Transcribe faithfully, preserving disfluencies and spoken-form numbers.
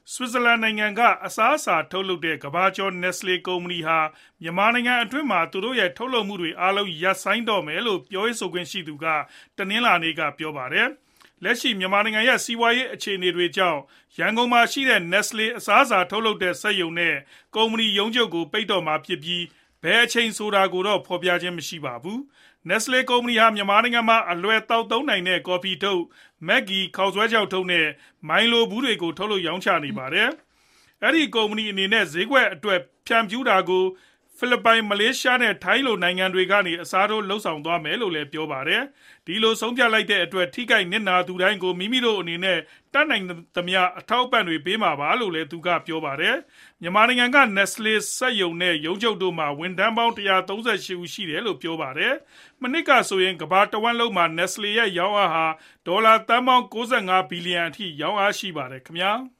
ဆွစ်ဇာလန်နိုင်ငံကအစားအစာထုတ်လုပ်တဲ့ကမ္ဘာကျော် Nestle ကုမ္ပဏီဟာမြန်မာနိုင်ငံအတွင်းမှာသူတို့ရဲ့ထုတ်လုပ်မှုတွေအားလုံးရပ်ဆိုင်းတော့မယ်လို့ပြောရေးဆိုခွင့်ရှိသူကတနင်္လာနေ့ကပြောပါတယ်။လက်ရှိမြန်မာနိုင်ငံရဲ့စီးပွားရေးအခြေအနေတွေကြောင့်ရန်ကုန်မှာရှိတဲ့ Nestle အစားအစာထုတ်လုပ်တဲ့စက်ရုံနဲ့ကုမ္ပဏီရုံးချုပ်ကိုပိတ်တော့မှာဖြစ်ပြီးဘယ်အချိန်ဆိုတာကိုတော့ဖော်ပြခြင်းမရှိပါဘူး။ Nestle ကုမ္ပဏီဟာမြန်မာနိုင်ငံမှာအလွယ်သောက်သုံးနိုင်တဲ့ကော်ဖီထုတ်၊ မက်ဂီခေါက်ဆွဲခြောက်ထုတ်နဲ့မိုင်လိုဘူးတွေကိုထုတ်လုပ်ရောင်းချနေပါတယ်။ အဲဒီကုမ္ပဏီအနေနဲ့ဈေးကွက်အတွက်ဖြန့်ဖြူးတာကိုဖိလစ်ပိုင်၊ မလေးရှားနဲ့ထိုင်းလိုနိုင်ငံတွေကနေအစားထိုးလုပ်ဆောင်သွားမယ်လို့လည်းပြောပါတယ်။ ဒီလိုဆုံးဖြတ်လိုက်တဲ့အတွက်ထိခိုက်နစ်နာသူတိုင်းကိုမိမိတို့အနေနဲ့တတ်နိုင်သမျှအထောက်အပံ့တွေပေးမှာပါလို့လည်းသူကပြောပါတယ်။ မြန်မာနိုင်ငံက Nestle စက်ရုံနဲ့ရုံးချုပ်တို့မှာဝန်ထမ်းပေါင်း၁၃၈ဦးရှိတယ်လို့ပြောပါတယ်။ မနှစ်ကဆိုရင်ကမ္ဘာတဝန်းလုံးမှာ Nestle ရဲ့ရောင်းအားဟာဒေါ်လာသန်းပေါင်း၉၅ဘီလီယံအထိရောင်းအားရှိပါတယ်ခင်ဗျာ။